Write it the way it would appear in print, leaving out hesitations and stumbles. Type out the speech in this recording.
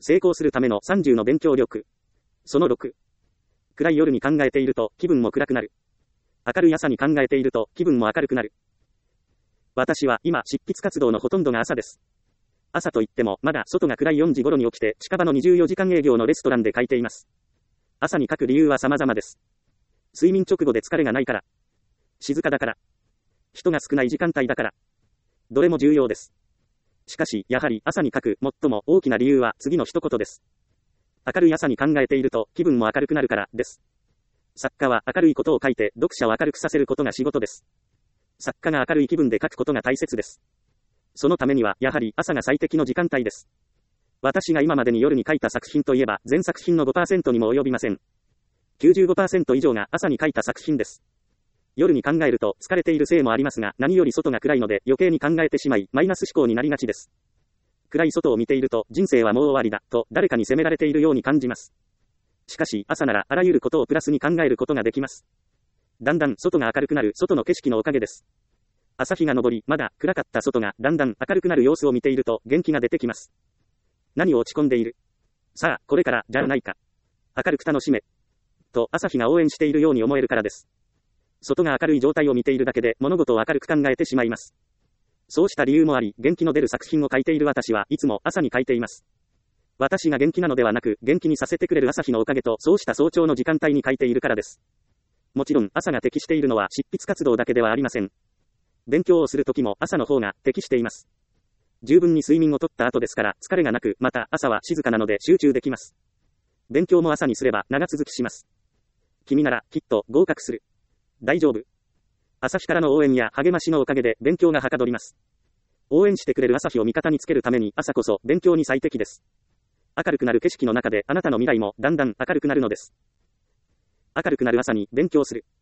成功するための30の勉強力。その6。暗い夜に考えていると気分も暗くなる。明るい朝に考えていると気分も明るくなる。私は今執筆活動のほとんどが朝です。朝といってもまだ外が暗い4時頃に起きて近場の24時間営業のレストランで書いています。朝に書く理由は様々です。睡眠直後で疲れがないから。静かだから。人が少ない時間帯だから。どれも重要です。しかし、やはり朝に書く最も大きな理由は次の一言です。明るい朝に考えていると気分も明るくなるからです。作家は明るいことを書いて読者を明るくさせることが仕事です。作家が明るい気分で書くことが大切です。そのためにはやはり朝が最適の時間帯です。私が今までに夜に書いた作品といえば全作品の 5% にも及びません。95% 以上が朝に書いた作品です。夜に考えると疲れているせいもありますが、何より外が暗いので余計に考えてしまいマイナス思考になりがちです。暗い外を見ていると人生はもう終わりだと誰かに責められているように感じます。しかし朝ならあらゆることをプラスに考えることができます。だんだん外が明るくなる外の景色のおかげです。朝日が昇りまだ暗かった外がだんだん明るくなる様子を見ていると元気が出てきます。何を落ち込んでいる？さあこれからじゃないか。明るく楽しめ。と朝日が応援しているように思えるからです。外が明るい状態を見ているだけで物事を明るく考えてしまいます。そうした理由もあり、元気の出る作品を書いている私はいつも朝に書いています。私が元気なのではなく、元気にさせてくれる朝日のおかげと、そうした早朝の時間帯に書いているからです。もちろん朝が適しているのは執筆活動だけではありません。勉強をするときも朝の方が適しています。十分に睡眠をとった後ですから疲れがなく、また朝は静かなので集中できます。勉強も朝にすれば長続きします。君ならきっと合格する。大丈夫。朝日からの応援や励ましのおかげで勉強がはかどります。応援してくれる朝日を味方につけるために朝こそ勉強に最適です。明るくなる景色の中であなたの未来もだんだん明るくなるのです。明るくなる朝に勉強する。